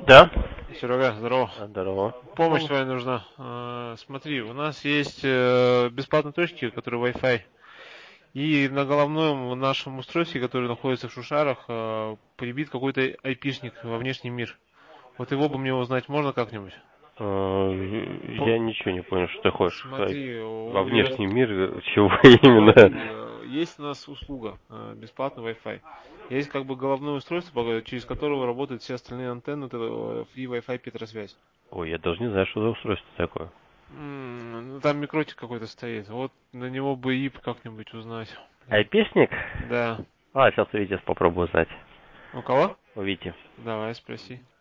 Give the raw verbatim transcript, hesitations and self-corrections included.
Да. Серега, здорово. Здорово. Помощь твоя нужна. Э, Смотри, у нас есть э, бесплатные точки, которые Wi-Fi. И на головном нашем устройстве, которое находится в Шушарах, э, прибит какой-то айпишник во внешний мир. Вот его бы мне узнать можно как-нибудь? Э, По- Я ничего не понял, что ты хочешь. Смотри, Во у- я- внешний мир чего смотри, именно? э, есть у нас услуга, э, бесплатный Wi-Fi. Есть как бы головное устройство, по- через которого работают все остальные антенны, это э, и Wi-Fi Петросвязь. Ой, я даже не знаю, что за устройство такое. М, Ну, там микротик какой-то стоит. Вот на него бы и П как-нибудь узнать. Блин. Айпишник? Да. А, сейчас у Вити попробую узнать. У кого? У Вити. Давай, спроси.